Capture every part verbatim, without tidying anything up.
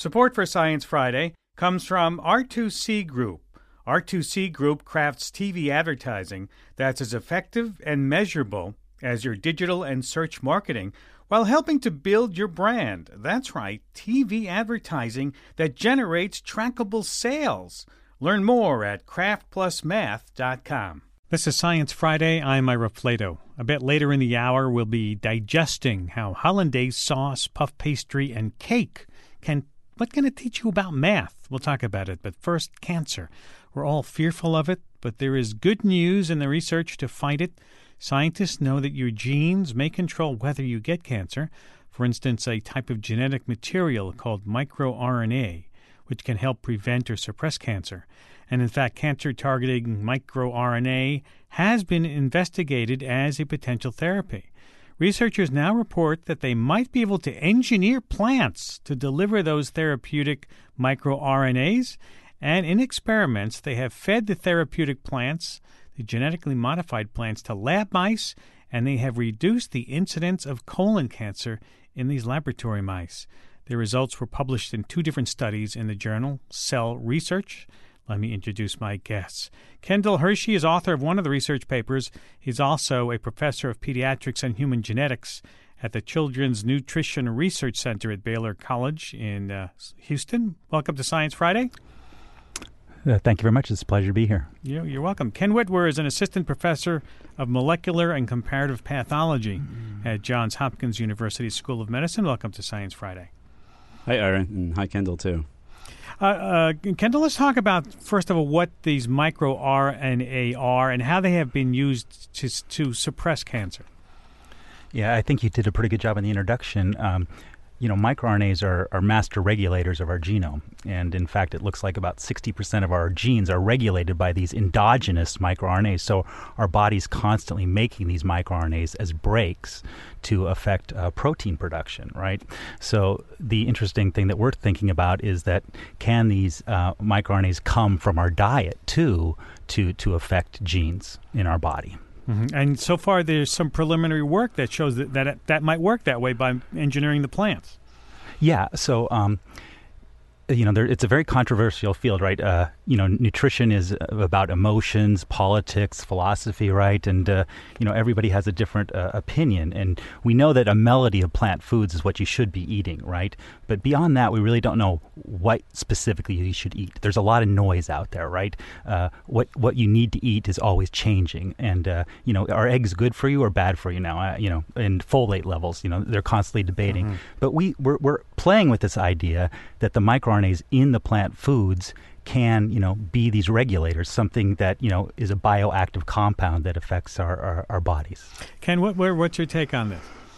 Support for Science Friday comes from R two C Group. R two C Group crafts T V advertising that's as effective and measurable as your digital and search marketing while helping to build your brand. That's right, T V advertising that generates trackable sales. Learn more at craft plus math dot com. This is Science Friday. I'm Ira Flato. A bit later in the hour, we'll be digesting how hollandaise sauce, puff pastry, and cake can What can it teach you about math? We'll talk about it. But first, cancer. We're all fearful of it, but there is good news in the research to fight it. Scientists know that your genes may control whether you get cancer. For instance, a type of genetic material called microRNA, which can help prevent or suppress cancer. And in fact, cancer-targeting microRNA has been investigated as a potential therapy. Researchers now report that they might be able to engineer plants to deliver those therapeutic microRNAs, and in experiments, they have fed the therapeutic plants, the genetically modified plants, to lab mice, and they have reduced the incidence of colon cancer in these laboratory mice. The results were published in two different studies in the journal Cell Research. Let me introduce my guests. Kendall Hershey is author of one of the research papers. He's also a professor of pediatrics and human genetics at the Children's Nutrition Research Center at Baylor College in uh, Houston. Welcome to Science Friday. Uh, thank you very much. It's a pleasure to be here. You, you're welcome. Ken Whitwer is an assistant professor of molecular and comparative pathology mm-hmm. at Johns Hopkins University School of Medicine. Welcome to Science Friday. Hi, Aaron, and hi, Kendall, too. Uh, uh, Kendall, let's talk about, first of all, what these microRNA are and how they have been used to to suppress cancer. Yeah, I think you did a pretty good job in the introduction. Um, you know, microRNAs are, are master regulators of our genome. And in fact, it looks like about sixty percent of our genes are regulated by these endogenous microRNAs. So our body's constantly making these microRNAs as brakes to affect uh, protein production, right? So the interesting thing that we're thinking about is that can these uh, microRNAs come from our diet too to, to affect genes in our body? Mm-hmm. And so far, there's some preliminary work that shows that that, that might work that way by engineering the plants. Yeah. So, um, you know, there, it's a very controversial field, right? Uh, you know, nutrition is about emotions, politics, philosophy, right? And, uh, you know, everybody has a different uh, opinion. And we know that a melody of plant foods is what you should be eating, right? But beyond that, we really don't know what specifically you should eat. There's a lot of noise out there, right? Uh, what what you need to eat is always changing. And, uh, you know, are eggs good for you or bad for you now? Uh, you know, and folate levels, you know, they're constantly debating. Mm-hmm. But we, we're, we're playing with this idea that the microRNAs in the plant foods can, you know, be these regulators, something that, you know, is a bioactive compound that affects our, our, our bodies. Ken, what, what's your take on this?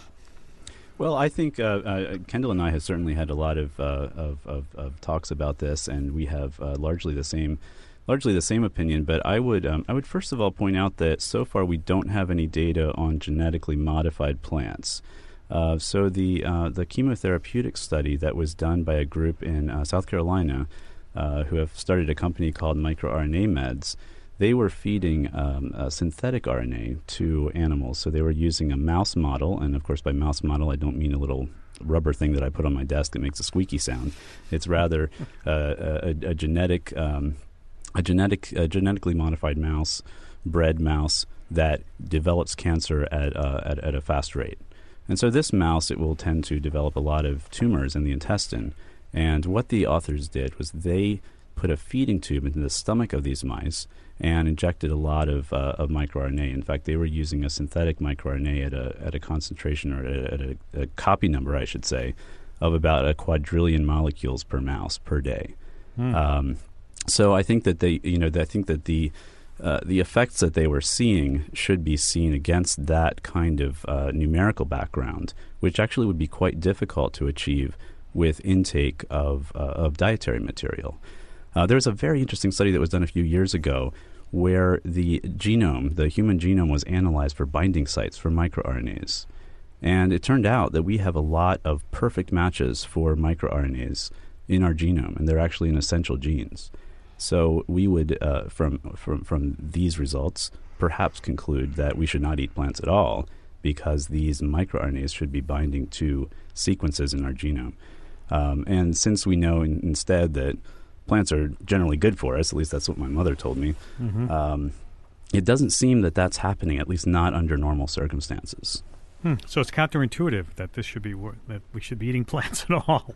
Well, I think uh, uh, Kendall and I have certainly had a lot of, uh, of, of, of talks about this, and we have uh, largely the same, largely the same opinion. But I would, um, I would first of all point out that so far we don't have any data on genetically modified plants. Uh, so the uh, the chemotherapeutic study that was done by a group in uh, South Carolina, uh, who have started a company called MicroRNA Meds, they were feeding um, a synthetic R N A to animals. So they were using a mouse model, and of course by mouse model I don't mean a little rubber thing that I put on my desk that makes a squeaky sound. It's rather uh, a, a genetic, um, a genetic, a genetically modified mouse, bred mouse that develops cancer at uh, at, at a fast rate. And so this mouse, it will tend to develop a lot of tumors in the intestine. And what the authors did was they put a feeding tube into the stomach of these mice and injected a lot of, uh, of microRNA. In fact, they were using a synthetic microRNA at a at a concentration or at a, a, a copy number, I should say, of about a quadrillion molecules per mouse per day. Mm. Um, so I think that they, you know, I think that the Uh, the effects that they were seeing should be seen against that kind of uh, numerical background, which actually would be quite difficult to achieve with intake of, uh, of dietary material. Uh, there was a very interesting study that was done a few years ago where the genome, the human genome, was analyzed for binding sites for microRNAs. And it turned out that we have a lot of perfect matches for microRNAs in our genome, and they're actually in essential genes. So we would, uh, from, from from these results, perhaps conclude that we should not eat plants at all because these microRNAs should be binding to sequences in our genome. Um, and since we know in, instead that plants are generally good for us, at least that's what my mother told me, Mm-hmm. um, it doesn't seem that that's happening, at least not under normal circumstances. Hmm. So it's counterintuitive that this should be wor- that we should be eating plants at all.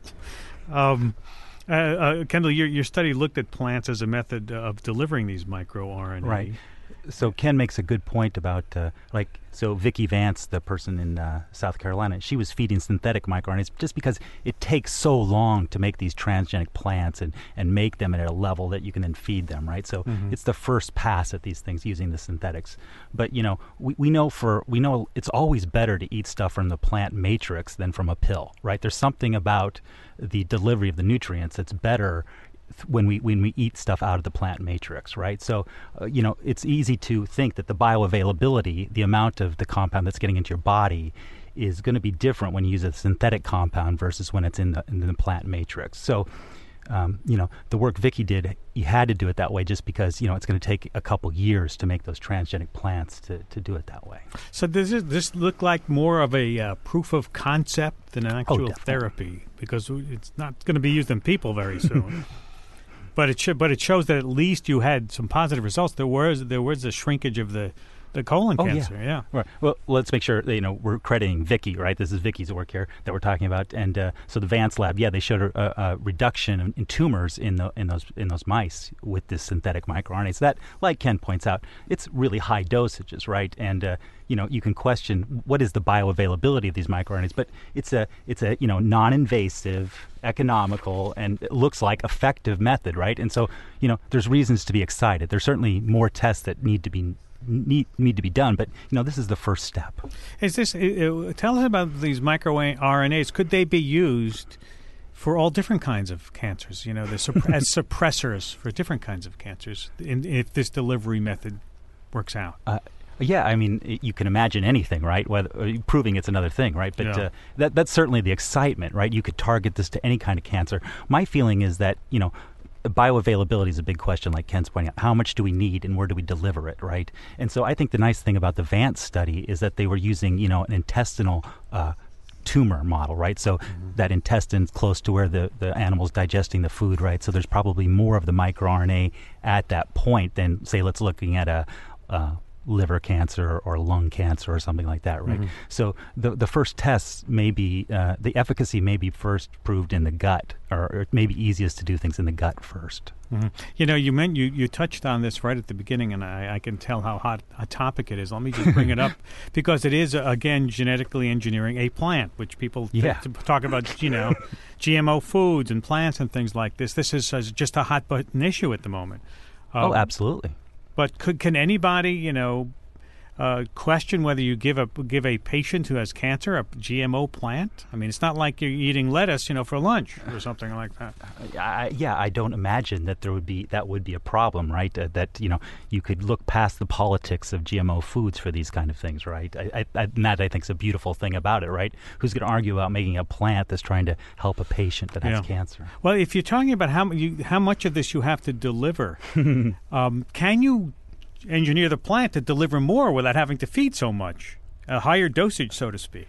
Um, uh, uh, Kendall, your your study looked at plants as a method of delivering these microRNA. Right. So Ken makes a good point about, uh, like, so Vicki Vance, the person in uh, South Carolina, she was feeding synthetic microRNAs just because it takes so long to make these transgenic plants and, and make them at a level that you can then feed them, right? So Mhm. it's the first pass at these things using the synthetics. But, you know, we, we know for, we know it's always better to eat stuff from the plant matrix than from a pill, right? There's something about the delivery of the nutrients that's better when we when we eat stuff out of the plant matrix, right? So, uh, you know, it's easy to think that the bioavailability, the amount of the compound that's getting into your body, is going to be different when you use a synthetic compound versus when it's in the in the plant matrix. So, um, you know, the work Vicki did, you had to do it that way just because, you know, it's going to take a couple years to make those transgenic plants to, to do it that way. So does this, this look like more of a uh, proof of concept than an actual definitely. therapy? Because it's not going to be used in people very soon. But it sh- but it shows that at least you had some positive results. There was there was a shrinkage of the, the colon Oh, yeah. cancer. Yeah. Right. Well, let's make sure that, you know, we're crediting Vicki, right? This is Vicki's work here that we're talking about, and uh, so the Vance lab, yeah, they showed a, a reduction in, in tumors in the in those in those mice with this synthetic microRNA. So that, like Ken points out, it's really high dosages, right? And uh, you know, you can question what is the bioavailability of these microRNAs, but it's a it's a you know non-invasive, economical, and it looks like effective method, right? And so, you know, there's reasons to be excited. There's certainly more tests that need to be need need to be done, but you know, this is the first step. Is this? Uh, tell us about these microRNAs. Could they be used for all different kinds of cancers? You know, the supp- as suppressors for different kinds of cancers, in, if this delivery method works out. Uh, Yeah, I mean, y- you can imagine anything, right? Whether uh, proving it's another thing, right? But Yeah. uh, that that's certainly the excitement, right? You could target this to any kind of cancer. My feeling is that, you know, bioavailability is a big question, like Ken's pointing out. How much do we need, and where do we deliver it, right? And so I think the nice thing about the Vance study is that they were using, you know, an intestinal uh, tumor model, right? So Mm-hmm. that intestine's close to where the, the animal's digesting the food, right? So there's probably more of the microRNA at that point than, say, let's looking at a uh, liver cancer or lung cancer or something like that, right? Mhm. So the the first tests may be, uh, the efficacy may be first proved in the gut, or, or it may be easiest to do things in the gut first. Mhm. You know, you meant you, you touched on this right at the beginning, and I, I can tell how hot a topic it is. Let me just bring it up because it is, uh, again, genetically engineering a plant, which people th- Yeah. to talk about, you know, G M O foods and plants and things like this. This is uh, just a hot button issue at the moment. Oh, Um, absolutely. But could, can anybody, you know, uh, question whether you give a give a patient who has cancer a G M O plant? I mean, it's not like you're eating lettuce, you know, for lunch or something like that. I, yeah, I don't imagine that there would be that would be a problem, right? Uh, that, you know, you could look past the politics of G M O foods for these kind of things, right? I, I, I, and that I think is a beautiful thing about it, right? Who's going to argue about making a plant that's trying to help a patient that has Yeah. cancer? Well, if you're talking about how mu- you, how much of this you have to deliver, um, can you engineer the plant to deliver more without having to feed so much, a higher dosage, so to speak?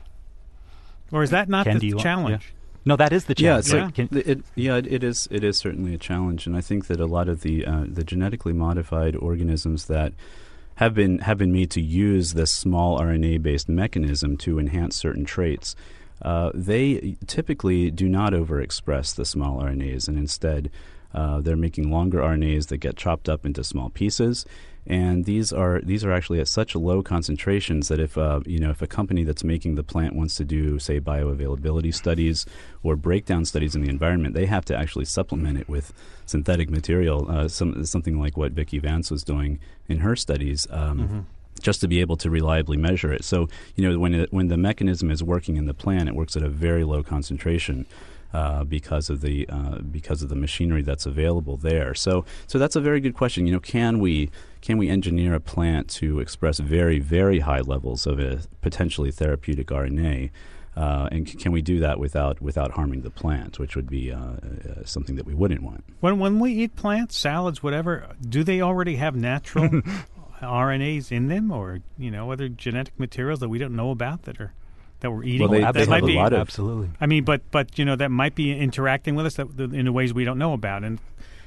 Or is that not Ken, do the you want- challenge? No, that is the Yeah, challenge. so Yeah. right? Can- it, yeah, it, it is. It is certainly a challenge, and I think that a lot of the uh, the genetically modified organisms that have been have been made to use this small R N A based mechanism to enhance certain traits, uh, they typically do not overexpress the small R N As, and instead uh, they're making longer R N As that get chopped up into small pieces. And these are these are actually at such low concentrations that if uh, you know if a company that's making the plant wants to do, say, bioavailability studies or breakdown studies in the environment, they have to actually supplement it with synthetic material, uh, some something like what Vicki Vance was doing in her studies. Um, Mm-hmm. Just to be able to reliably measure it. So, you know, when it, when the mechanism is working in the plant, it works at a very low concentration. Uh, because of the uh, because of the machinery that's available there, so so that's a very good question. You know, can we can we engineer a plant to express very very high levels of a potentially therapeutic R N A, uh, and c- can we do that without without harming the plant, which would be uh, uh, something that we wouldn't want. When when we eat plants, salads, whatever, do they already have natural R N As in them, or you know, other genetic materials that we don't know about that are that we're eating. Well, they, that they might have be, a lot of absolutely. I mean, but but you know that might be interacting with us that, in ways we don't know about, and.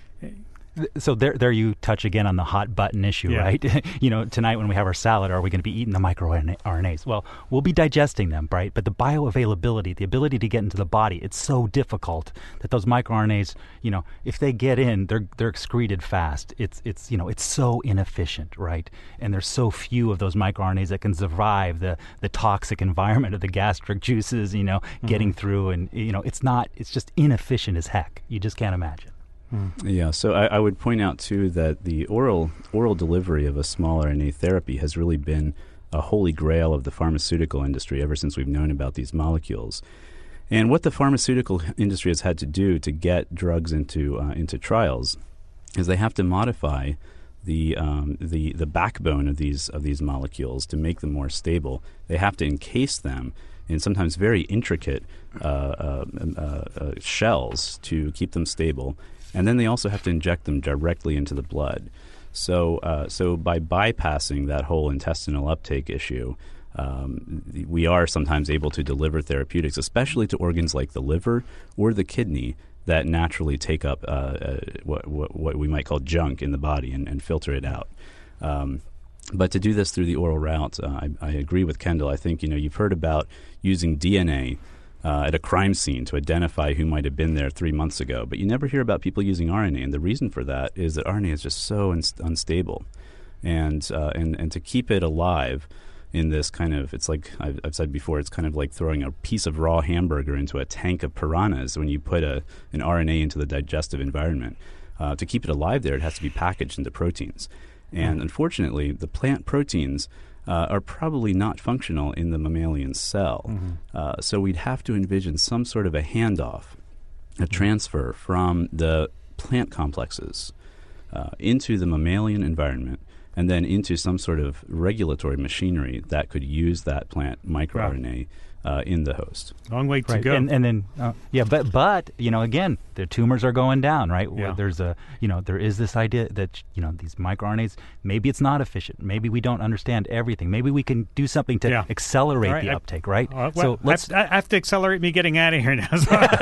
So there, there you touch again on the hot button issue, Yeah. right? You know, tonight when we have our salad, are we going to be eating the microRNAs? Well, we'll be digesting them, right? But the bioavailability, the ability to get into the body, it's so difficult that those microRNAs, you know, if they get in, they're they're excreted fast. It's it's you know, it's so inefficient, right? And there's so few of those microRNAs that can survive the the toxic environment of the gastric juices, you know, mm-hmm. getting through, and you know, it's not, it's just inefficient as heck. You just can't imagine. Yeah, so I, I would point out too that the oral oral delivery of a small R N A therapy has really been a holy grail of the pharmaceutical industry ever since we've known about these molecules. And what the pharmaceutical industry has had to do to get drugs into uh, into trials is they have to modify the um, the the backbone of these of these molecules to make them more stable. They have to encase them in sometimes very intricate uh, uh, uh, uh, shells to keep them stable. And then they also have to inject them directly into the blood. So, uh, so by bypassing that whole intestinal uptake issue, um, we are sometimes able to deliver therapeutics, especially to organs like the liver or the kidney that naturally take up uh, uh, what, what, what we might call junk in the body and, and filter it out. Um, but to do this through the oral route, uh, I, I agree with Kendall. I think you know you've heard about using D N A Uh, at a crime scene to identify who might have been there three months ago. But you never hear about people using R N A, and the reason for that is that R N A is just so unst- unstable. And, uh, and and to keep it alive in this kind of, it's like I've, I've said before, it's kind of like throwing a piece of raw hamburger into a tank of piranhas when you put a, an R N A into the digestive environment. Uh, to keep it alive there, it has to be packaged into proteins. And unfortunately, the plant proteins Uh, are probably not functional in the mammalian cell. Mm-hmm. Uh, so we'd have to envision some sort of a handoff, a transfer from the plant complexes uh, into the mammalian environment and then into some sort of regulatory machinery that could use that plant microRNA uh, in the host. Long way to right. go. And, and then, uh, yeah, but, but, you know, again, the tumors are going down, right? Yeah. There's a, you know, there is this idea that, you know, these microRNAs, maybe it's not efficient. Maybe we don't understand everything. Maybe we can do something to yeah. accelerate right, the I, uptake, right? Uh, well, so let's. I have, I have to accelerate me getting out of here now.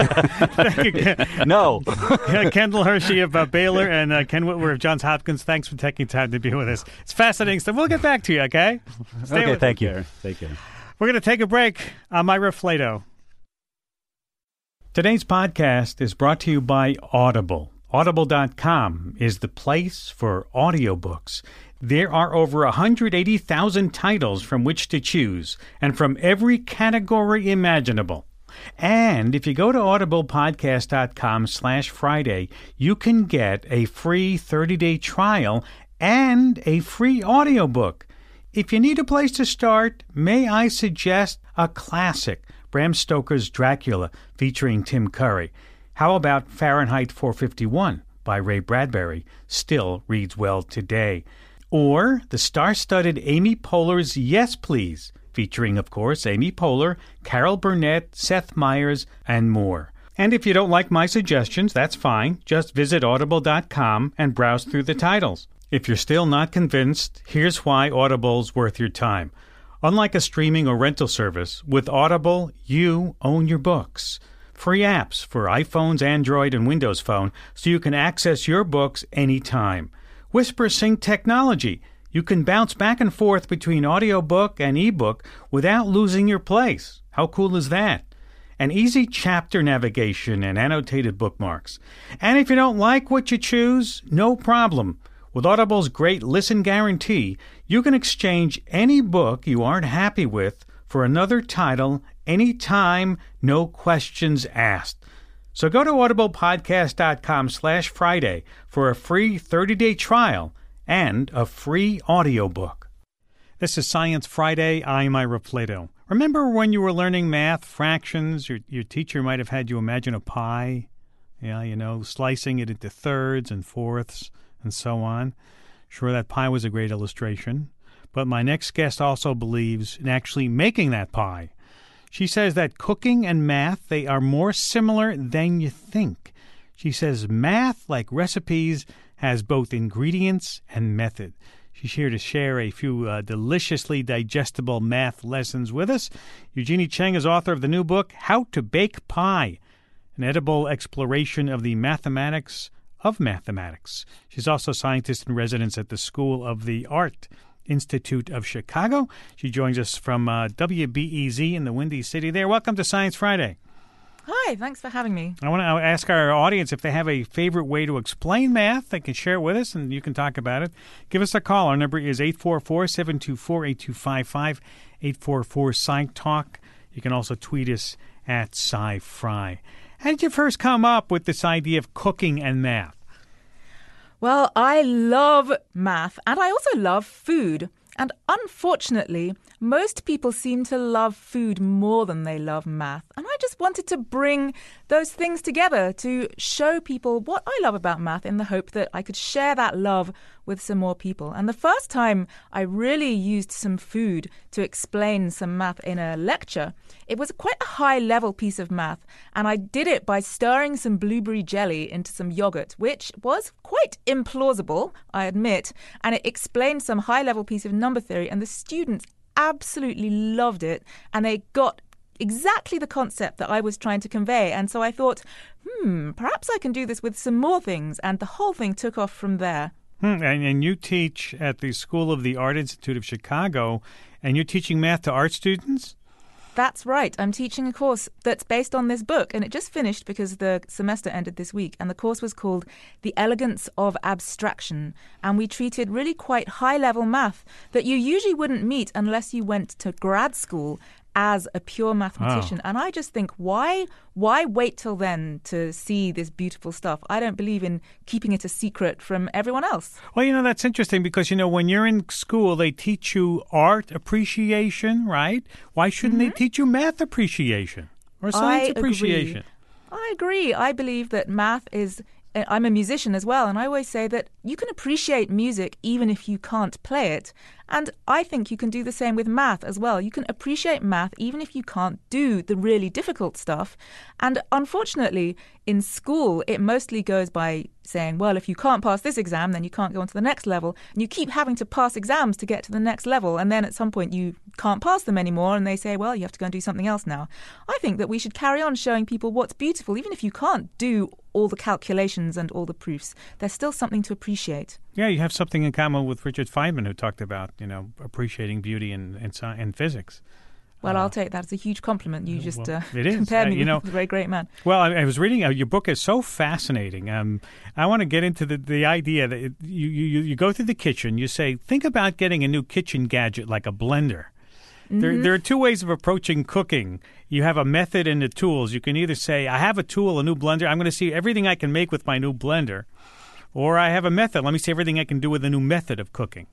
No. Kendall Hershey of uh, Baylor and uh, Ken Whitwer of Johns Hopkins, thanks for taking time to be with us. It's fascinating stuff. We'll get back to you, okay? Stay okay, thank Take you. care. Take care. We're going to take a break. I'm Ira Flato. Today's podcast is brought to you by Audible. Audible dot com is the place for audiobooks. There are over one hundred eighty thousand titles from which to choose, and from every category imaginable. And if you go to audiblepodcast dot com slash Friday, you can get a free thirty-day trial and a free audiobook. If you need a place to start, may I suggest a classic, Bram Stoker's Dracula, featuring Tim Curry. How about Fahrenheit four fifty-one by Ray Bradbury? Still reads well today. Or the star-studded Amy Poehler's Yes Please, featuring, of course, Amy Poehler, Carol Burnett, Seth Meyers, and more. And if you don't like my suggestions, that's fine. Just visit audible dot com and browse through the titles. If you're still not convinced, here's why Audible's worth your time. Unlike a streaming or rental service, with Audible, you own your books. Free apps for iPhones, Android, and Windows Phone, so you can access your books anytime. WhisperSync technology. You can bounce back and forth between audiobook and ebook without losing your place. How cool is that? And easy chapter navigation and annotated bookmarks. And if you don't like what you choose, no problem. With Audible's great listen guarantee, you can exchange any book you aren't happy with for another title anytime, no questions asked. So go to audiblepodcast dot com slash Friday for a free thirty-day trial and a free audiobook. This is Science Friday. I'm Ira Flato. Remember when you were learning math, fractions, your, your teacher might have had you imagine a pie? Yeah, you know, slicing it into thirds and fourths and so on. Sure, that pie was a great illustration. But my next guest also believes in actually making that pie. She says that cooking and math, they are more similar than you think. She says math, like recipes, has both ingredients and method. She's here to share a few uh, deliciously digestible math lessons with us. Eugenie Cheng is author of the new book, How to Bake Pi, an edible exploration of the mathematics of mathematics. She's also scientist in residence at the School of the Art Institute of Chicago. She joins us from uh, W B E Z in the Windy City there. Welcome to Science Friday. Hi, thanks for having me. I want to ask our audience if they have a favorite way to explain math. They can share it with us, and you can talk about it. Give us a call. Our number is eight four four, seven two four, eight two five five, eight four four, S C I Talk. You can also tweet us at SciFri. How did you first come up with this idea of cooking and math? Well, I love math, and I also love food. And unfortunately, most people seem to love food more than they love math. And I just wanted to bring those things together to show people what I love about math in the hope that I could share that love with some more people. And the first time I really used some food to explain some math in a lecture, it was quite a high-level piece of math. And I did it by stirring some blueberry jelly into some yogurt, which was quite implausible, I admit. And it explained some high-level piece of number theory, and the students absolutely loved it, and they got exactly the concept that I was trying to convey. And so I thought, hmm, perhaps I can do this with some more things, and the whole thing took off from there. Hmm, and, and you teach at the School of the Art Institute of Chicago, and you're teaching math to art students? That's right. I'm teaching a course that's based on this book, and it just finished because the semester ended this week. And the course was called The Elegance of Abstraction. And we treated really quite high-level math that you usually wouldn't meet unless you went to grad school as a pure mathematician. Oh. And I just think, why why wait till then to see this beautiful stuff? I don't believe in keeping it a secret from everyone else. Well, you know, that's interesting because, you know, when you're in school, they teach you art appreciation, right? Why shouldn't mm-hmm. they teach you math appreciation or science I appreciation? Agree. I agree. I believe that math is... I'm a musician as well, and I always say that you can appreciate music even if you can't play it. And I think you can do the same with math as well. You can appreciate math even if you can't do the really difficult stuff. And unfortunately, in school, it mostly goes by saying, well, if you can't pass this exam, then you can't go on to the next level. And you keep having to pass exams to get to the next level. And then at some point you can't pass them anymore. And they say, well, you have to go and do something else now. I think that we should carry on showing people what's beautiful, even if you can't do all the calculations and all the proofs. There's still something to appreciate. Yeah, you have something in common with Richard Feynman, who talked about, you know, appreciating beauty in, in, in physics. Well, uh, I'll take that as a huge compliment. You just well, uh, it is. compared uh, me you know, with a very great man. Well, I, I was reading, uh, your book is so fascinating. Um, I want to get into the, the idea that it, you, you, you go through the kitchen, you say, think about getting a new kitchen gadget like a blender. Mm-hmm. There, there are two ways of approaching cooking. You have a method and the tools. You can either say, I have a tool, a new blender. I'm going to see everything I can make with my new blender. Or I have a method. Let me see everything I can do with a new method of cooking.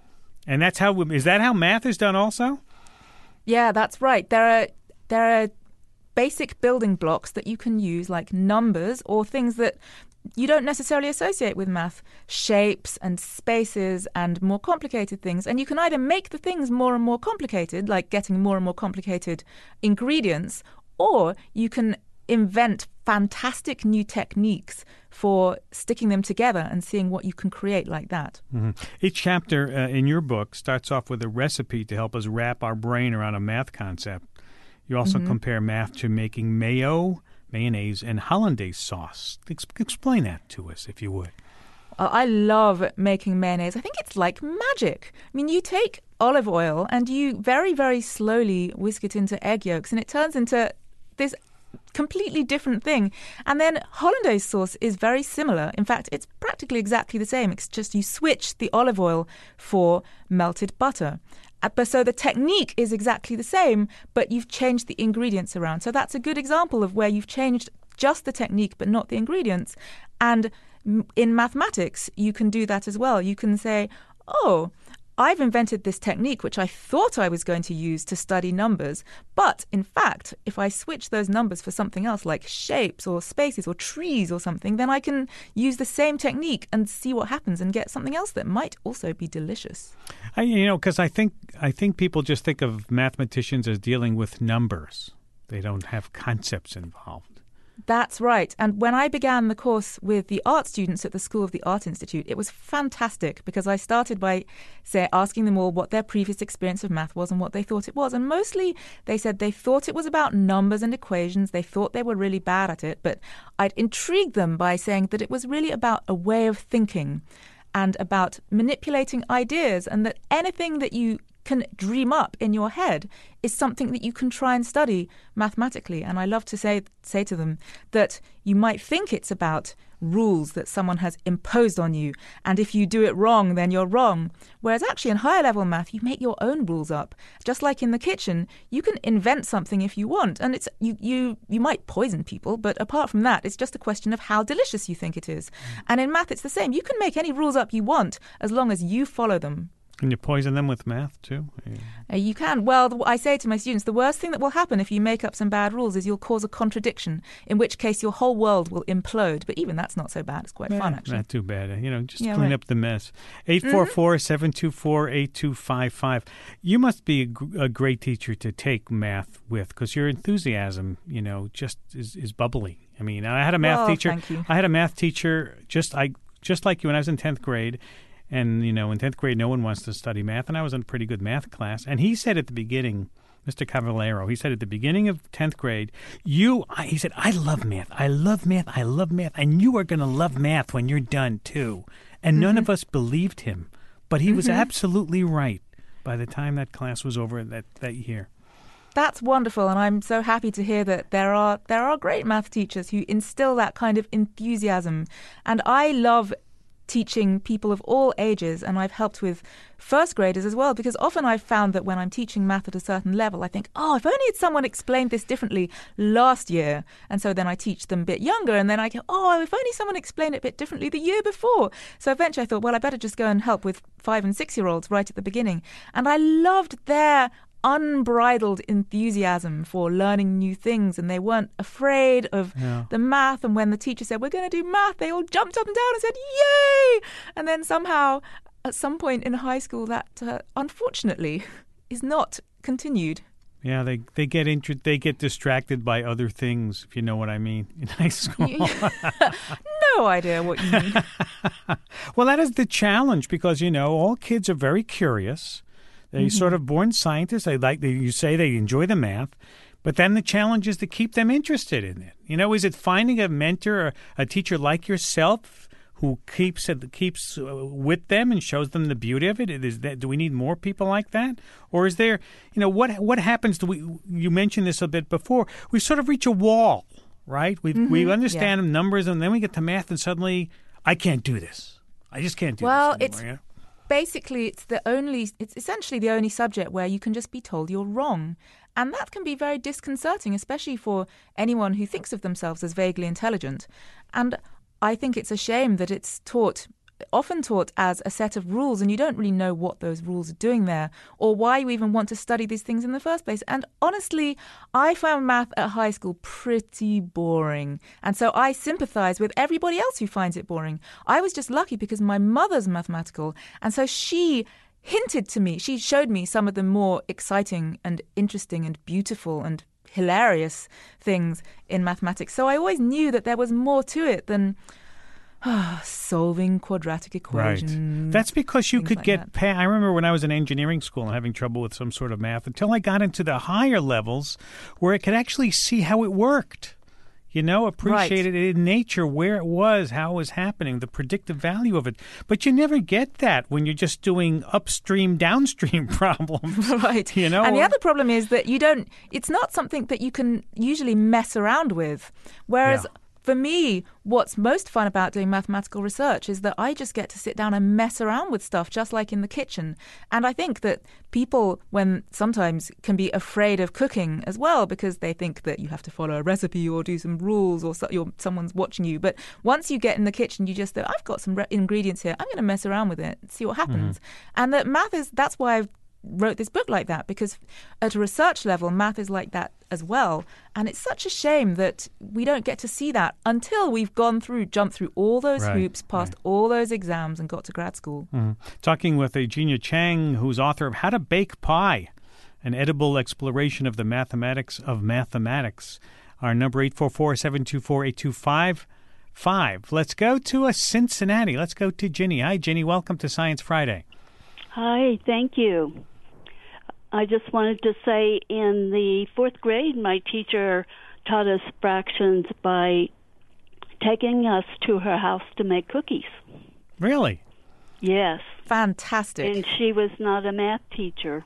And that's how, is that how math is done also? Yeah, that's right. There are there are basic building blocks that you can use, like numbers or things that you don't necessarily associate with math, shapes and spaces and more complicated things. And you can either make the things more and more complicated, like getting more and more complicated ingredients, or you can invent fantastic new techniques for sticking them together and seeing what you can create like that. Mm-hmm. Each chapter uh, in your book starts off with a recipe to help us wrap our brain around a math concept. You also mm-hmm. compare math to making mayo, mayonnaise, and hollandaise sauce. Ex- explain that to us, if you would. I love making mayonnaise. I think it's like magic. I mean, you take olive oil and you very, very slowly whisk it into egg yolks, and it turns into this completely different thing. And then hollandaise sauce is very similar. In fact, it's practically exactly the same. It's just you switch the olive oil for melted butter. But so the technique is exactly the same, but you've changed the ingredients around. So that's a good example of where you've changed just the technique but not the ingredients. And in mathematics, you can do that as well. You can say, oh, I've invented this technique which I thought I was going to use to study numbers, but in fact, if I switch those numbers for something else like shapes or spaces or trees or something, then I can use the same technique and see what happens and get something else that might also be delicious. I, you know, because I think I think people just think of mathematicians as dealing with numbers. They don't have concepts involved. That's right. And when I began the course with the art students at the School of the Art Institute, it was fantastic because I started by say, asking them all what their previous experience of math was and what they thought it was. And mostly they said they thought it was about numbers and equations. They thought they were really bad at it. But I'd intrigued them by saying that it was really about a way of thinking and about manipulating ideas, and that anything that you can dream up in your head is something that you can try and study mathematically. And I love to say say to them that you might think it's about rules that someone has imposed on you, and if you do it wrong, then you're wrong. Whereas actually in higher level math, you make your own rules up. Just like in the kitchen, you can invent something if you want, and it's you you you might poison people, but apart from that, it's just a question of how delicious you think it is. Mm. And in math, it's the same. You can make any rules up you want as long as you follow them. Can you poison them with math, too? Yeah. Uh, you can. Well, I say to my students, the worst thing that will happen if you make up some bad rules is you'll cause a contradiction, in which case your whole world will implode. But even that's not so bad. It's quite yeah, fun, actually. Not too bad. You know, just yeah, clean right. up the mess. eight four four, seven two four, eight two five five. You must be a, g- a great teacher to take math with, because your enthusiasm, you know, just is, is bubbly. I mean, I had a math well, teacher. Thank you. I had a math teacher just I just like you when I was in tenth grade. And, you know, in tenth grade, no one wants to study math, and I was in a pretty good math class. And he said at the beginning, Mister Cavallero, he said at the beginning of tenth grade, you, I, he said, I love math. I love math. I love math. And you are going to love math when you're done, too. And mm-hmm. none of us believed him. But he mm-hmm. was absolutely right by the time that class was over that, that year. That's wonderful, and I'm so happy to hear that there are there are great math teachers who instill that kind of enthusiasm. And I love teaching people of all ages, and I've helped with first graders as well, because often I've found that when I'm teaching math at a certain level, I think, oh, if only someone explained this differently last year. And so then I teach them a bit younger, and then I go, oh, if only someone explained it a bit differently the year before. So eventually I thought, well, I better just go and help with five and six-year-olds right at the beginning. And I loved their unbridled enthusiasm for learning new things, and they weren't afraid of yeah. the math. And when the teacher said, we're going to do math, they all jumped up and down and said, yay! And then somehow at some point in high school that uh, unfortunately is not continued. Yeah, they they get inter- they get distracted by other things, if you know what I mean, in high school. No idea what you mean. Well, that is the challenge, because, you know, all kids are very curious. They're mm-hmm. sort of born scientists. They like they, you say they enjoy the math, but then the challenge is to keep them interested in it. You know, is it finding a mentor or a teacher like yourself who keeps it, keeps with them and shows them the beauty of it? Is that, do we need more people like that, or is there, you know, what what happens? Do we? You mentioned this a bit before. We sort of reach a wall, right? We mm-hmm. we understand yeah. numbers, and then we get to math, and suddenly I can't do this. I just can't do well, this anymore. It's- you know? Basically, it's the only, it's essentially the only subject where you can just be told you're wrong. And that can be very disconcerting, especially for anyone who thinks of themselves as vaguely intelligent. And I think it's a shame that it's taught, often taught as a set of rules, and you don't really know what those rules are doing there or why you even want to study these things in the first place. And honestly, I found math at high school pretty boring. And so I sympathize with everybody else who finds it boring. I was just lucky because my mother's mathematical, and so she hinted to me, she showed me some of the more exciting and interesting and beautiful and hilarious things in mathematics. So I always knew that there was more to it than solving quadratic equations. Right. That's because you could like get past. I remember when I was in engineering school and having trouble with some sort of math until I got into the higher levels where I could actually see how it worked. You know, appreciate right. it in nature, where it was, how it was happening, the predictive value of it. But you never get that when you're just doing upstream, downstream problems. Right. You know? And the other problem is that you don't, it's not something that you can usually mess around with. Whereas yeah. for me, what's most fun about doing mathematical research is that I just get to sit down and mess around with stuff, just like in the kitchen. And I think that people, when sometimes can be afraid of cooking as well, because they think that you have to follow a recipe or do some rules, or so, you're, someone's watching you. But once you get in the kitchen, you just think, I've got some re- ingredients here. I'm going to mess around with it and see what happens. Mm-hmm. And that math is, that's why I've wrote this book like that, because at a research level, math is like that as well. And it's such a shame that we don't get to see that until we've gone through, jumped through all those right, hoops, passed right. all those exams and got to grad school. Mm-hmm. Talking with Eugenia Chang, who's author of How to Bake Pie, an edible exploration of the mathematics of mathematics. Our number eight four four, seven two four, eight two five five. Let's go to a Cincinnati. Let's go to Ginny. Hi, Ginny. Welcome to Science Friday. Hi, thank you. I just wanted to say in the fourth grade, my teacher taught us fractions by taking us to her house to make cookies. Really? Yes. Fantastic. And she was not a math teacher.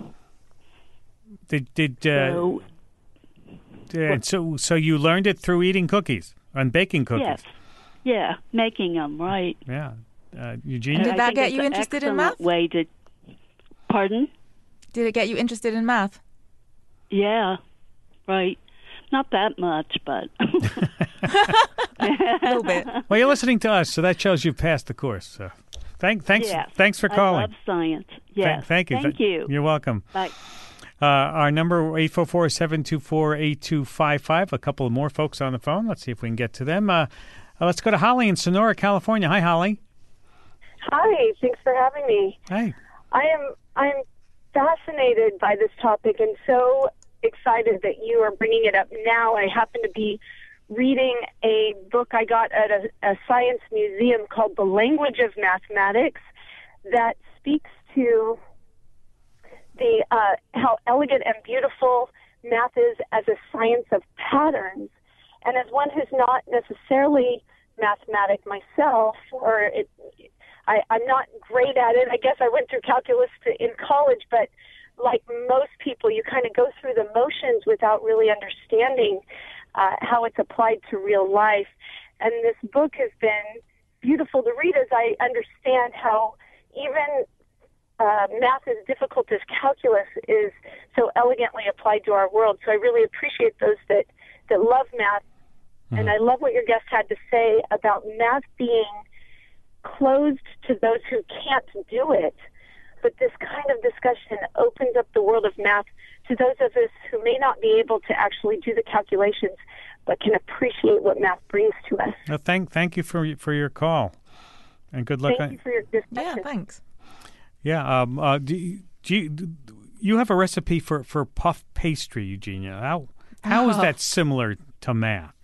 Did did uh, So, did- so so you learned it through eating cookies and baking cookies? yes. Yeah, making them, right. Yeah. Uh, Eugenia? Did I that think get it's you an interested in excellent math? Way to, pardon? Did it get you interested in math? Yeah, right. Not that much, but A little bit. Well, you're listening to us, so that shows you've passed the course. So, thank, thanks, yes. thanks for calling. I love science. Th- Yes. thank you. Thank Th- you. You're welcome. Bye. Uh, our number eight four four, seven two four, eight two five five. A couple of more folks on the phone. Let's see if we can get to them. Uh, uh, let's go to Holly in Sonora, California. Hi, Holly. Hi, thanks for having me. Hey. I am I'm fascinated by this topic and so excited that you are bringing it up now. I happen to be reading a book I got at a, a science museum called The Language of Mathematics that speaks to the uh, how elegant and beautiful math is as a science of patterns. And as one who's not necessarily mathematic myself, or it, I, I'm not great at it. I guess I went through calculus to, in college, but like most people, you kind of go through the motions without really understanding uh, how it's applied to real life. And this book has been beautiful to read as I understand how even uh, math as difficult as calculus is so elegantly applied to our world. So I really appreciate those that, that love math. Mm-hmm. And I love what your guest had to say about math being closed to those who can't do it. But this kind of discussion opens up the world of math to those of us who may not be able to actually do the calculations, but can appreciate what math brings to us. Well, thank thank you for for your call, and good luck. Thank on, you for your discussion. Yeah, thanks. Yeah. Um. Uh. Do you, do you, do you have a recipe for, for puff pastry, Eugenia? How how is Oh. that similar to math?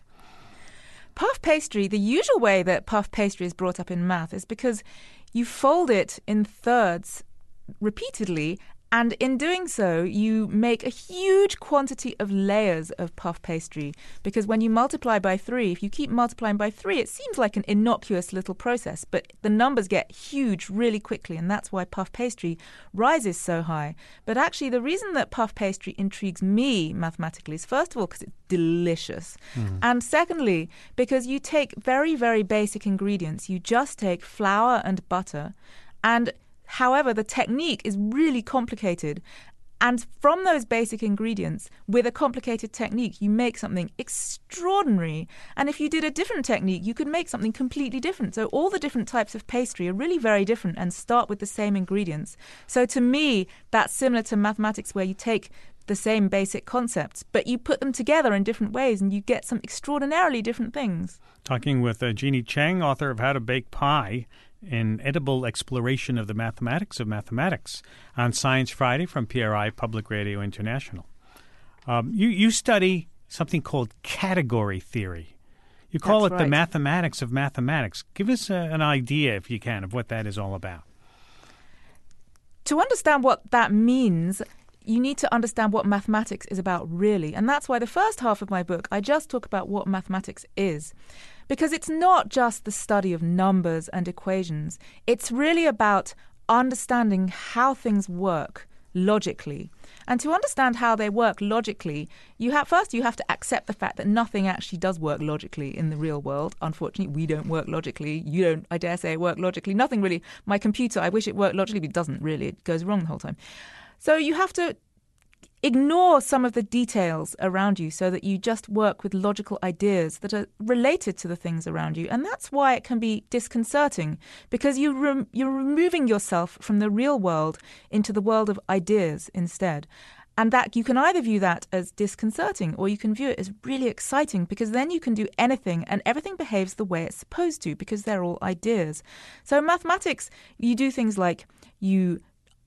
Puff pastry, the usual way that puff pastry is brought up in math is because you fold it in thirds repeatedly, and in doing so, you make a huge quantity of layers of puff pastry. Because when you multiply by three, if you keep multiplying by three, it seems like an innocuous little process, but the numbers get huge really quickly, and that's why puff pastry rises so high. But actually, the reason that puff pastry intrigues me mathematically is, first of all, because it's delicious. Mm. And secondly, because you take very, very basic ingredients. You just take flour and butter, and however, the technique is really complicated. And from those basic ingredients, with a complicated technique, you make something extraordinary. And if you did a different technique, you could make something completely different. So all the different types of pastry are really very different and start with the same ingredients. So to me, that's similar to mathematics, where you take the same basic concepts, but you put them together in different ways and you get some extraordinarily different things. Talking with uh, Jeannie Cheng, author of How to Bake Pie, an edible exploration of the mathematics of mathematics, on Science Friday from P R I Public Radio International. Um, you, you study something called category theory. You call That's it the right. mathematics of mathematics. Give us a, an idea, if you can, of what that is all about. To understand what that means, you need to understand what mathematics is about really. And that's why the first half of my book, I just talk about what mathematics is. Because it's not just the study of numbers and equations. It's really about understanding how things work logically. And to understand how they work logically, you have first you have to accept the fact that nothing actually does work logically in the real world. Unfortunately, we don't work logically. You don't, I dare say, work logically. Nothing really. My computer, I wish it worked logically, but it doesn't really. It goes wrong the whole time. So you have to ignore some of the details around you so that you just work with logical ideas that are related to the things around you. And that's why it can be disconcerting, because you rem- you're removing yourself from the real world into the world of ideas instead. And that you can either view that as disconcerting or you can view it as really exciting, because then you can do anything and everything behaves the way it's supposed to because they're all ideas. So in mathematics, you do things like you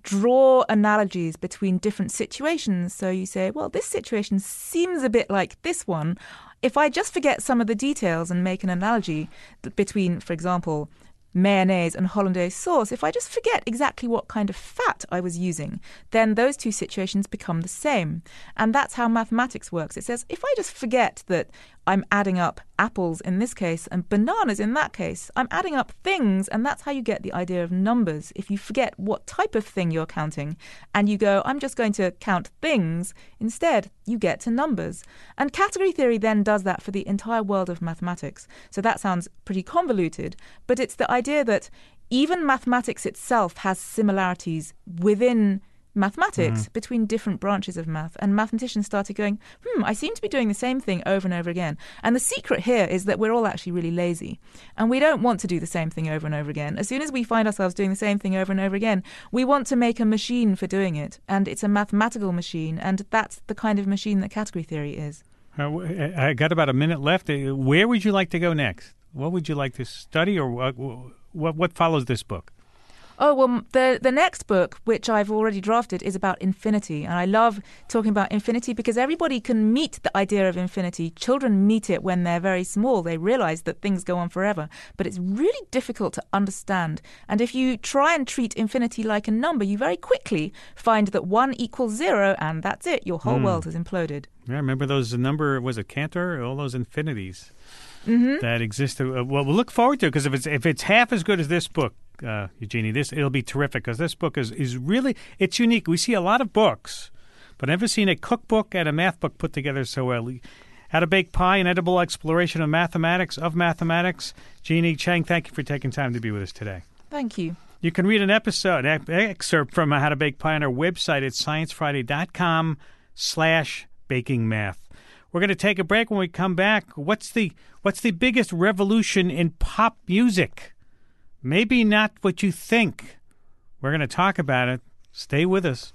draw analogies between different situations. So you say, well, this situation seems a bit like this one. If I just forget some of the details and make an analogy between, for example, mayonnaise and hollandaise sauce, if I just forget exactly what kind of fat I was using, then those two situations become the same. And that's how mathematics works. It says, if I just forget that I'm adding up apples in this case and bananas in that case, I'm adding up things, and that's how you get the idea of numbers. If you forget what type of thing you're counting and you go, I'm just going to count things, instead you get to numbers. And category theory then does that for the entire world of mathematics. So that sounds pretty convoluted, but it's the idea that even mathematics itself has similarities within mathematics mm-hmm. between different branches of math. And mathematicians started going, hmm, I seem to be doing the same thing over and over again. And the secret here is that we're all actually really lazy. And we don't want to do the same thing over and over again. As soon as we find ourselves doing the same thing over and over again, we want to make a machine for doing it. And it's a mathematical machine. And that's the kind of machine that category theory is. Uh, I got about a minute left. Where would you like to go next? What would you like to study, or what, what, what follows this book? Oh, well, the the next book, which I've already drafted, is about infinity. And I love talking about infinity because everybody can meet the idea of infinity. Children meet it when they're very small. They realize that things go on forever. But it's really difficult to understand. And if you try and treat infinity like a number, you very quickly find that one equals zero, and that's it. Your whole mm. world has imploded. Yeah, remember those number, was it Cantor? All those infinities mm-hmm. that exist. Well, we'll look forward to it because if it's, if it's half as good as this book, Uh, Eugenie, this it'll be terrific because this book is, is really, it's unique. We see a lot of books, but I've never seen a cookbook and a math book put together so well. How to Bake Pie, an edible exploration of mathematics, of mathematics. Jeannie Chang, thank you for taking time to be with us today. Thank you. You can read an episode, an excerpt from How to Bake Pie on our website at science friday dot com slash baking math. We're going to take a break. When we come back, what's the what's the biggest revolution in pop music? Maybe not what you think. We're going to talk about it. Stay with us.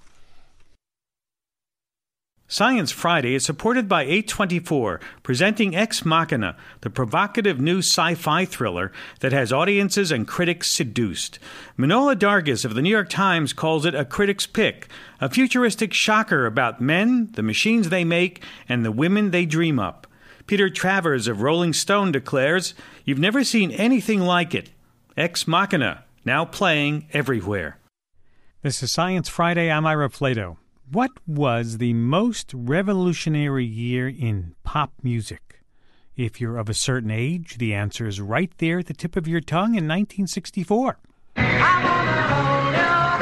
Science Friday is supported by eight twenty-four, presenting Ex Machina, the provocative new sci-fi thriller that has audiences and critics seduced. Manohla Dargis of the New York Times calls it a critic's pick, a futuristic shocker about men, the machines they make, and the women they dream up. Peter Travers of Rolling Stone declares, "You've never seen anything like it. Ex Machina, now playing everywhere." This is Science Friday. I'm Ira Flato. What was the most revolutionary year in pop music? If you're of a certain age, the answer is right there at the tip of your tongue in nineteen sixty-four. I wanna hold your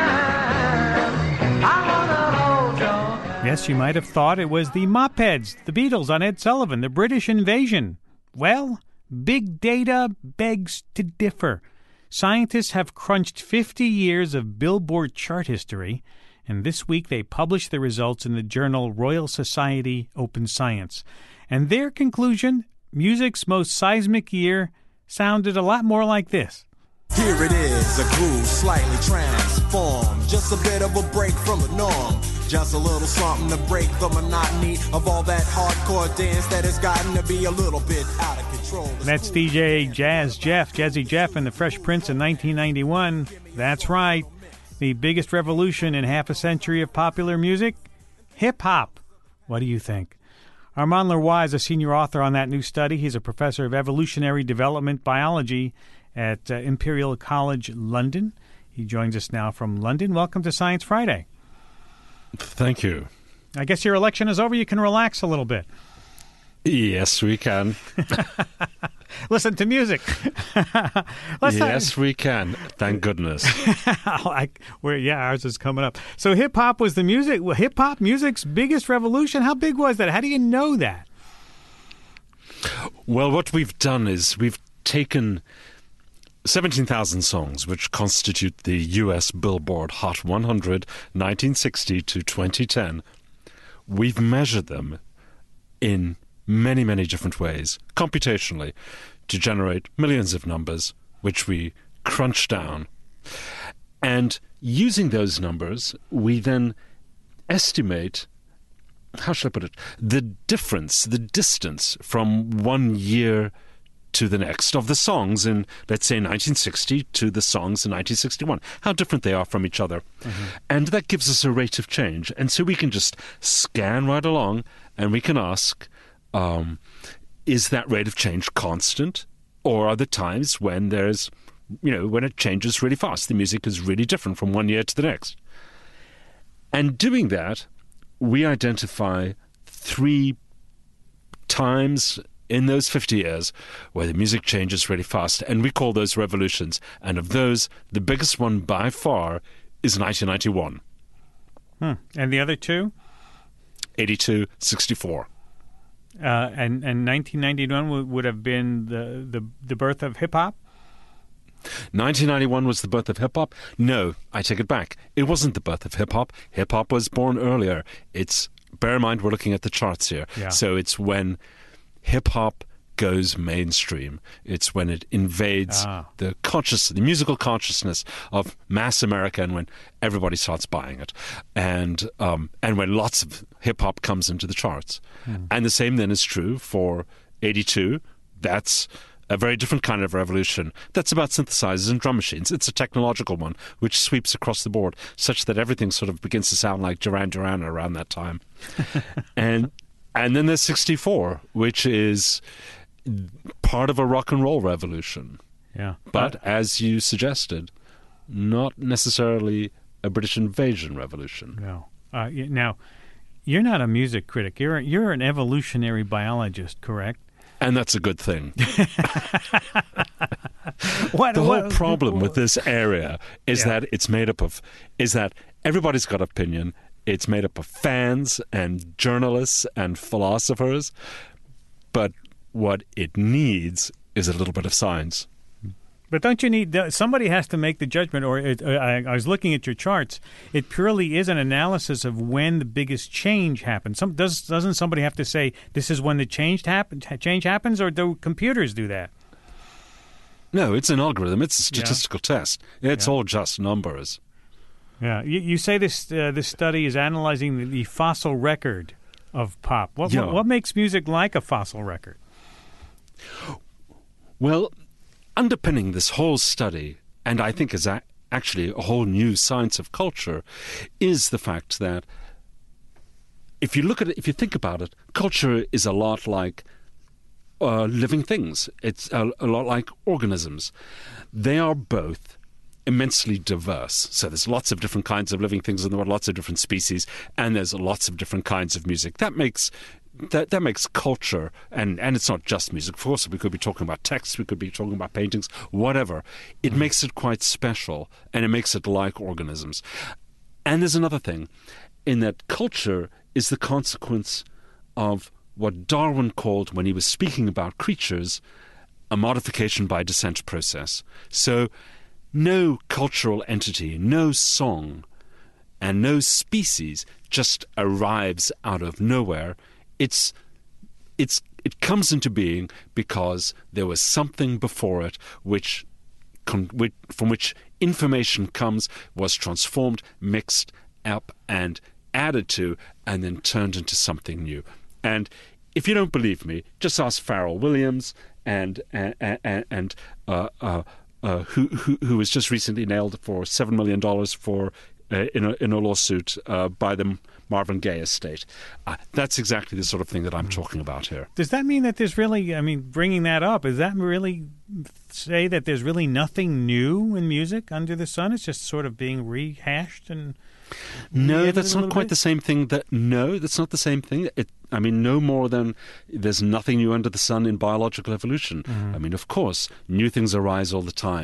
hand. I wanna hold your hand. Yes, you might have thought it was the Mopheads, the Beatles on Ed Sullivan, the British Invasion. Well, big data begs to differ. Scientists have crunched fifty years of Billboard chart history, and this week they published the results in the journal Royal Society Open Science. And their conclusion, music's most seismic year, sounded a lot more like this. Here it is, a groove slightly transformed, just a bit of a break from the norm. Just a little something to break the monotony of all that hardcore dance that has gotten to be a little bit out of control. That's D J Jazz Jeff, Jazzy Jeff and the Fresh Prince in nineteen ninety-one. That's right. The biggest revolution in half a century of popular music? Hip-hop. What do you think? Armand Leroy is a senior author on that new study. He's a professor of evolutionary development biology at uh, Imperial College London. He joins us now from London. Welcome to Science Friday. Thank you. I guess your election is over. You can relax a little bit. Yes, we can. Listen to music. Yes, we can. Thank goodness. like, we're, yeah, ours is coming up. So hip hop was the music. Well, hip hop music's biggest revolution. How big was that? How do you know that? Well, what we've done is we've taken seventeen thousand songs, which constitute the U S Billboard Hot one hundred, nineteen sixty to twenty ten. We've measured them in many, many different ways, computationally, to generate millions of numbers, which we crunch down. And using those numbers, we then estimate, how shall I put it, the difference, the distance from one year to the next of the songs in, let's say, nineteen sixty to the songs in nineteen sixty-one, how different they are from each other. Mm-hmm. And that gives us a rate of change. And so we can just scan right along and we can ask, um, is that rate of change constant? Or are there times when there's, you know, when it changes really fast? The music is really different from one year to the next. And doing that, we identify three times in those fifty years where the music changes really fast, and we call those revolutions. And of those, the biggest one by far is nineteen ninety-one. Hmm. And the other two? eighty-two, sixty-four. Uh, and, and nineteen ninety-one w- would have been the, the, the birth of hip-hop? nineteen ninety-one was the birth of hip-hop? No, I take it back. It wasn't the birth of hip-hop. Hip-hop was born earlier. It's, bear in mind, we're looking at the charts here. Yeah. So it's when hip-hop goes mainstream. It's when it invades ah. the conscious, the musical consciousness of mass America, and when everybody starts buying it, and um, and when lots of hip-hop comes into the charts. Hmm. And the same then is true for eighty-two. That's a very different kind of revolution. That's about synthesizers and drum machines. It's a technological one which sweeps across the board, such that everything sort of begins to sound like Duran Duran around that time. and And then there's sixty-four, which is part of a rock and roll revolution. Yeah. But, uh, as you suggested, not necessarily a British invasion revolution. No. Uh, y- now, you're not a music critic. You're a, you're an evolutionary biologist, correct? And that's a good thing. what, the whole what, problem what, with this area is yeah. that it's made up of, is that everybody's got opinion. It's made up of fans and journalists and philosophers. But what it needs is a little bit of science. But don't you need, somebody has to make the judgment, or it, uh, I, I was looking at your charts. It purely is an analysis of when the biggest change happens. Some, does, doesn't somebody have to say, this is when the change, happen, change happens, or do computers do that? No, it's an algorithm. It's a statistical yeah. test. It's yeah. all just numbers. Yeah. You, you say this uh, this study is analyzing the, the fossil record of pop. What, yeah. what, what makes music like a fossil record? Well, underpinning this whole study, and I think is a- actually a whole new science of culture, is the fact that if you look at it, if you think about it, culture is a lot like uh, living things. It's a, a lot like organisms. They are both immensely diverse. So there's lots of different kinds of living things in the world, lots of different species, and there's lots of different kinds of music. That makes That that makes culture, and, and it's not just music. Of course, we could be talking about text, we could be talking about paintings, whatever. It makes it quite special, and it makes it like organisms. And there's another thing, in that culture is the consequence of what Darwin called, when he was speaking about creatures, a modification by descent process. So no cultural entity, no song, and no species just arrives out of nowhere. It's, it's, it comes into being because there was something before it which, con, which, from which information comes, was transformed, mixed up, and added to, and then turned into something new. And if you don't believe me, just ask Pharrell Williams, and and and, and uh, uh, uh, who, who who was just recently nailed for seven million dollars for uh, in a in a lawsuit uh, by the Marvin Gaye estate. Uh, that's exactly the sort of thing that I'm talking about here. Does that mean that there's really, I mean, bringing that up, does that really say that there's really nothing new in music under the sun? It's just sort of being rehashed and... No, that's not quite the same thing. That No, that's not the same thing. It, I mean, no more than there's nothing new under the sun in biological evolution. Mm-hmm. I mean, of course, new things arise all the time.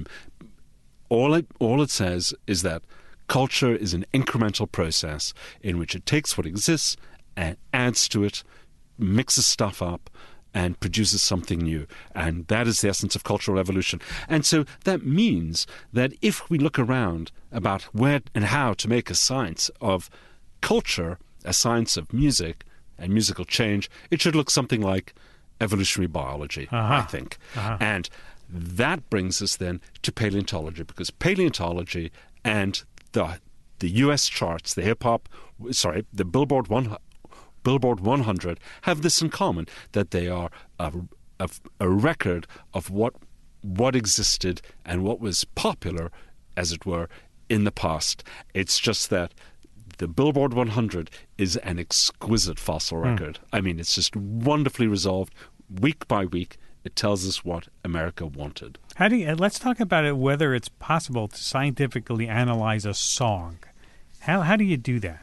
All it, all it says is that culture is an incremental process in which it takes what exists and adds to it, mixes stuff up, and produces something new. And that is the essence of cultural evolution. And so that means that if we look around about where and how to make a science of culture, a science of music and musical change, it should look something like evolutionary biology, uh-huh. I think. Uh-huh. And that brings us then to paleontology, because paleontology and the the U S charts, the hip-hop, sorry, the Billboard one Billboard one hundred have this in common, that they are a, a, a record of what what existed and what was popular, as it were, in the past. It's just that the Billboard one hundred is an exquisite fossil record. Mm. I mean, it's just wonderfully resolved. Week by week, it tells us what America wanted. How do you, let's talk about it, whether it's possible to scientifically analyze a song. How how do you do that?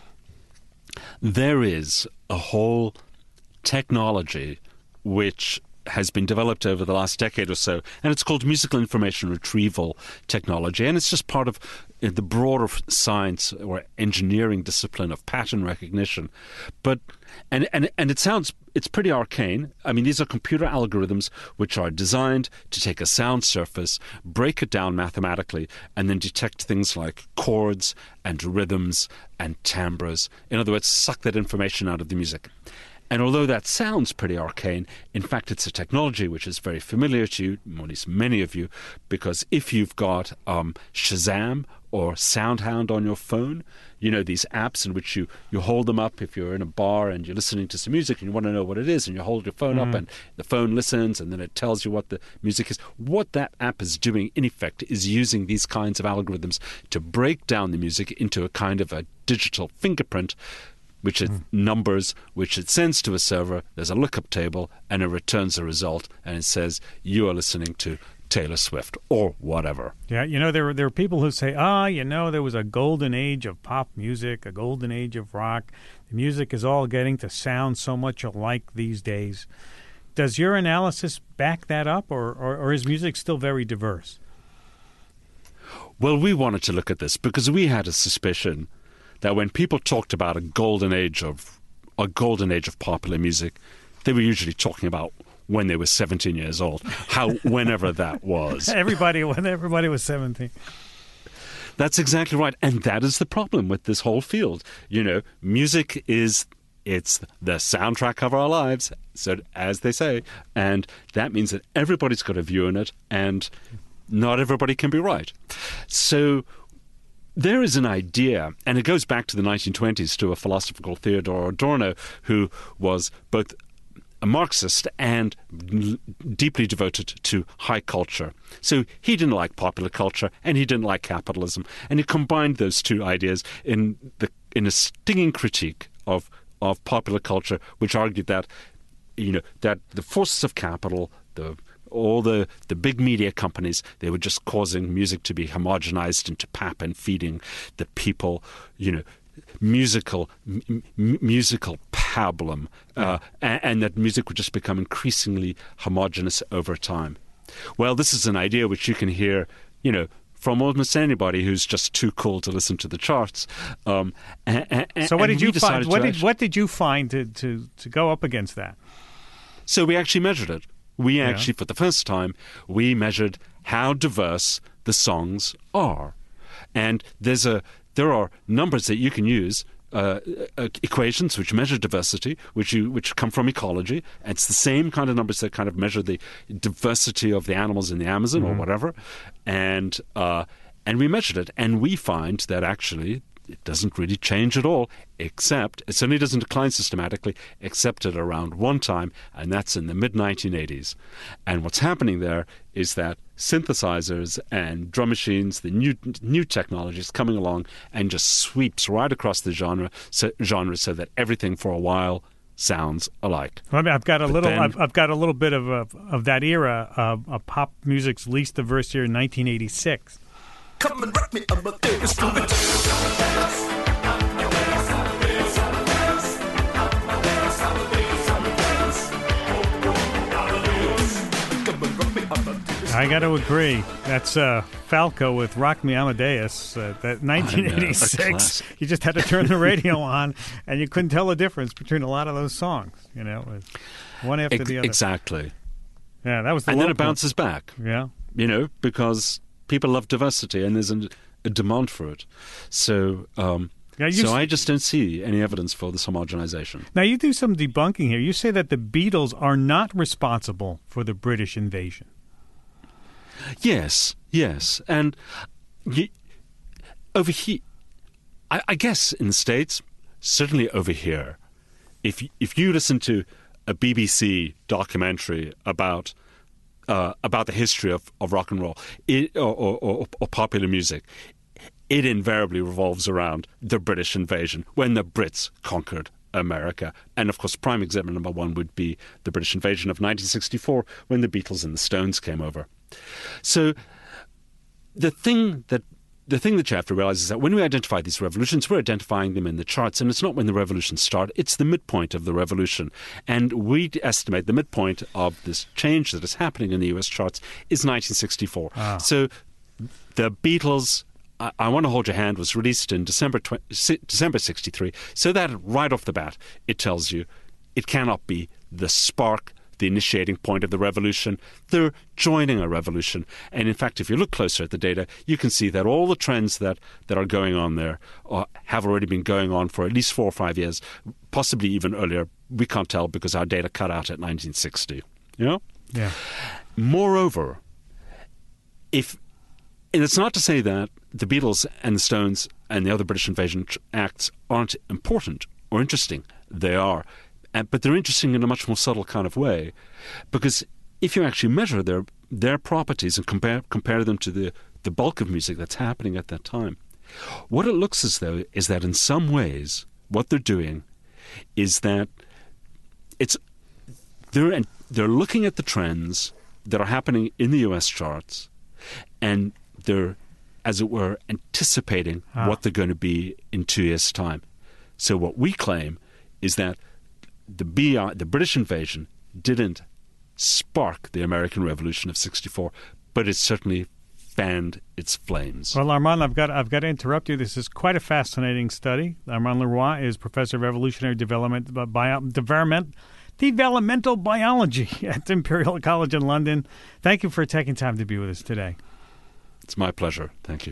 There is a whole technology which has been developed over the last decade or so, and it's called musical information retrieval technology, and it's just part of the broader science or engineering discipline of pattern recognition. But and and and it sounds it's pretty arcane. I mean, these are computer algorithms which are designed to take a sound surface, break it down mathematically, and then detect things like chords and rhythms and timbres. In other words, suck that information out of the music. And although that sounds pretty arcane, in fact, it's a technology which is very familiar to you, or at least many of you, because if you've got um, Shazam or SoundHound on your phone, you know, these apps in which you, you hold them up if you're in a bar and you're listening to some music and you want to know what it is, and you hold your phone mm. up and the phone listens and then it tells you what the music is. What that app is doing, in effect, is using these kinds of algorithms to break down the music into a kind of a digital fingerprint, which it mm. numbers, which it sends to a server. There's a lookup table, and it returns a result, and it says, you are listening to Taylor Swift or whatever. Yeah, you know, there, there are people who say, ah, you know, there was a golden age of pop music, a golden age of rock. The music is all getting to sound so much alike these days. Does your analysis back that up, or, or, or is music still very diverse? Well, we wanted to look at this because we had a suspicion that when people talked about a golden age of a golden age of popular music, they were usually talking about when they were seventeen years old, how whenever that was. Everybody, when everybody was seventeen. That's exactly right, and that is the problem with this whole field. You know, music is it's the soundtrack of our lives, so as they say, and that means that everybody's got a view in it, and not everybody can be right. So there is an idea, and it goes back to the nineteen twenties to a philosopher called Theodor Adorno, who was both a Marxist and l- deeply devoted to high culture. So he didn't like popular culture, and he didn't like capitalism, and he combined those two ideas in the in a stinging critique of of popular culture, which argued that you know that the forces of capital, the all the, the big media companies, they were just causing music to be homogenized into pap and feeding the people, you know, musical m- musical pablum, uh, and, and that music would just become increasingly homogenous over time. Well, this is an idea which you can hear, you know, from almost anybody who's just too cool to listen to the charts. Um, and, and, so what did you find? What did, actually, what did you find to, to, to go up against that? So we actually measured it. We actually, yeah. for the first time, we measured how diverse the songs are. And there's a there are numbers that you can use, uh, uh, equations which measure diversity, which you which come from ecology. And it's the same kind of numbers that kind of measure the diversity of the animals in the Amazon mm-hmm. or whatever. And uh, and we measured it, and we find that actually it doesn't really change at all, except it certainly doesn't decline systematically, except at around one time, and that's in the mid nineteen eighties. And what's happening there is that synthesizers and drum machines, the new new technologies coming along, and just sweeps right across the genre, so, genre, so that everything for a while sounds alike. Well, I mean, I've got a but little, then, I've, I've got a little bit of of, of that era of, of pop music's least diverse year in nineteen eighty-six. Come and rock me up a instrument. I got to agree. That's uh, Falco with Rock Me Amadeus. Uh, that nineteen eighty-six, you just had to turn the radio on, and you couldn't tell the difference between a lot of those songs. You know, one after Ex- the other. Exactly. Yeah, that was the And then it point. bounces back. Yeah. You know, because people love diversity, and there's a, a demand for it. So, um, yeah, so s- I just don't see any evidence for this homogenization. Now, you do some debunking here. You say that the Beatles are not responsible for the British invasion. Yes, yes. And y- over here, I, I guess in the States, certainly over here, if if you listen to a B B C documentary about uh, about the history of, of rock and roll it, or, or, or, or popular music, it invariably revolves around the British invasion when the Brits conquered America. And, of course, prime example number one would be the British invasion of nineteen sixty-four when the Beatles and the Stones came over. So the thing that the thing that you have to realize is that when we identify these revolutions, we're identifying them in the charts, and it's not when the revolutions start, it's the midpoint of the revolution. And we estimate the midpoint of this change that is happening in the U S charts is nineteen sixty-four. Ah. So the Beatles, I, I Want to Hold Your Hand, was released in December tw- December sixty-three, so that right off the bat, it tells you it cannot be the spark, the initiating point of the revolution. They're joining a revolution. And in fact, if you look closer at the data, you can see that all the trends that, that are going on there are, have already been going on for at least four or five years, possibly even earlier. We can't tell because our data cut out at nineteen sixty. You know? Yeah. Moreover, if, and it's not to say that the Beatles and the Stones and the other British invasion acts aren't important or interesting. They are. But they're interesting in a much more subtle kind of way, because if you actually measure their their properties and compare compare them to the, the bulk of music that's happening at that time, what it looks as though is that in some ways what they're doing is that it's they're they're looking at the trends that are happening in the U S charts, and they're, as it were, anticipating ah. what they're going to be in two years' time. So what we claim is that The B I, the British invasion didn't spark the American Revolution of sixty-four, but it certainly fanned its flames. Well, Armand, I've got I've got to interrupt you. This is quite a fascinating study. Armand Leroi is professor of evolutionary development, bio, development, developmental biology at Imperial College in London. Thank you for taking time to be with us today. It's my pleasure. Thank you.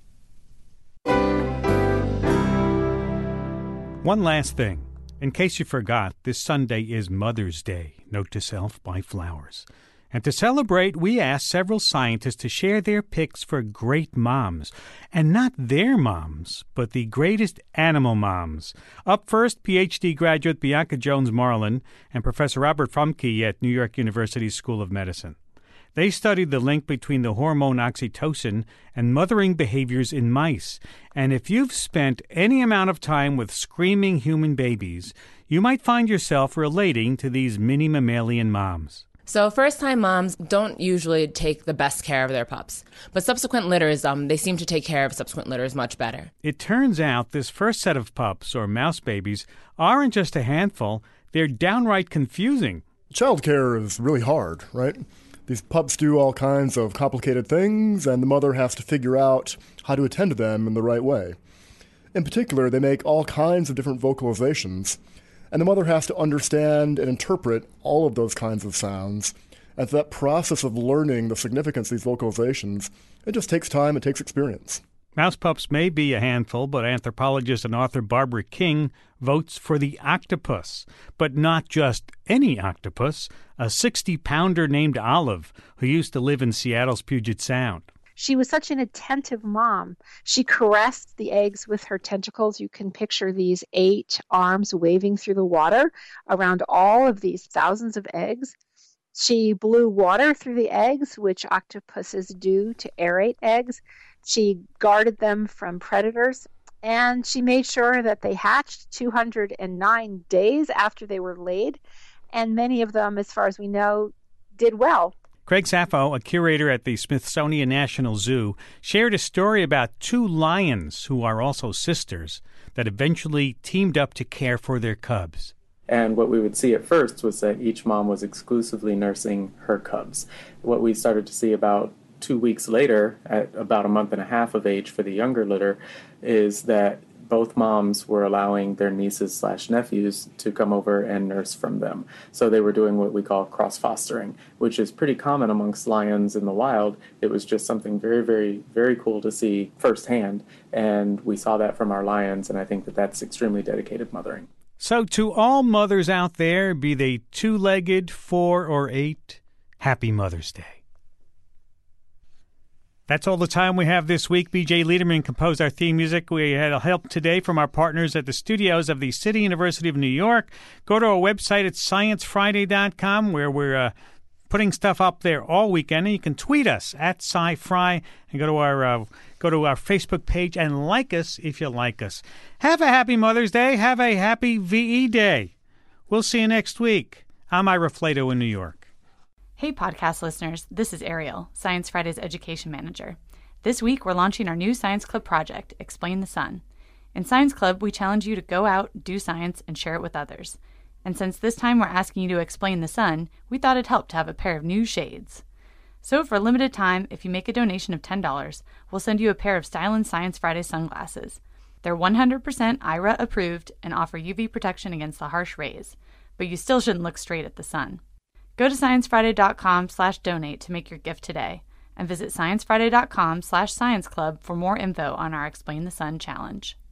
One last thing. In case you forgot, this Sunday is Mother's Day. Note to self, buy flowers. And to celebrate, we asked several scientists to share their picks for great moms. And not their moms, but the greatest animal moms. Up first, P H D graduate Bianca Jones-Marlin and Professor Robert Frumke at New York University School of Medicine. They studied the link between the hormone oxytocin and mothering behaviors in mice. And if you've spent any amount of time with screaming human babies, you might find yourself relating to these mini mammalian moms. So first-time moms don't usually take the best care of their pups. But subsequent litters, um, they seem to take care of subsequent litters much better. It turns out this first set of pups, or mouse babies, aren't just a handful. They're downright confusing. Childcare is really hard, right? These pups do all kinds of complicated things, and the mother has to figure out how to attend to them in the right way. In particular, they make all kinds of different vocalizations, and the mother has to understand and interpret all of those kinds of sounds. And that process of learning the significance of these vocalizations, it just takes time, it takes experience. Mouse pups may be a handful, but anthropologist and author Barbara King votes for the octopus. But not just any octopus, a sixty-pounder named Olive, who used to live in Seattle's Puget Sound. She was such an attentive mom. She caressed the eggs with her tentacles. You can picture these eight arms waving through the water around all of these thousands of eggs. She blew water through the eggs, which octopuses do to aerate eggs. She guarded them from predators, and she made sure that they hatched two hundred nine days after they were laid, and many of them, as far as we know, did well. Craig Sappho, a curator at the Smithsonian National Zoo, shared a story about two lions who are also sisters that eventually teamed up to care for their cubs. And what we would see at first was that each mom was exclusively nursing her cubs. What we started to see about two weeks later, at about a month and a half of age for the younger litter, is that both moms were allowing their nieces slash nephews to come over and nurse from them. So they were doing what we call cross-fostering, which is pretty common amongst lions in the wild. It was just something very, very, very cool to see firsthand. And we saw that from our lions, and I think that that's extremely dedicated mothering. So to all mothers out there, be they two-legged, four, or eight, happy Mother's Day. That's all the time we have this week. B J Liederman composed our theme music. We had help today from our partners at the studios of the City University of New York. Go to our website at science friday dot com, where we're uh, putting stuff up there all weekend. And you can tweet us at SciFri and go to our uh, go to our Facebook page and like us if you like us. Have a happy Mother's Day. Have a happy V E Day. We'll see you next week. I'm Ira Flato in New York. Hey, podcast listeners. This is Ariel, Science Friday's education manager. This week, we're launching our new Science Club project, Explain the Sun. In Science Club, we challenge you to go out, do science, and share it with others. And since this time we're asking you to explain the sun, we thought it'd help to have a pair of new shades. So for a limited time, if you make a donation of ten dollars, we'll send you a pair of Stylin Science Friday sunglasses. They're one hundred percent I R A approved and offer U V protection against the harsh rays, but you still shouldn't look straight at the sun. Go to science friday dot com slash donate to make your gift today, and visit science friday dot com slash science club for more info on our Explain the Sun challenge.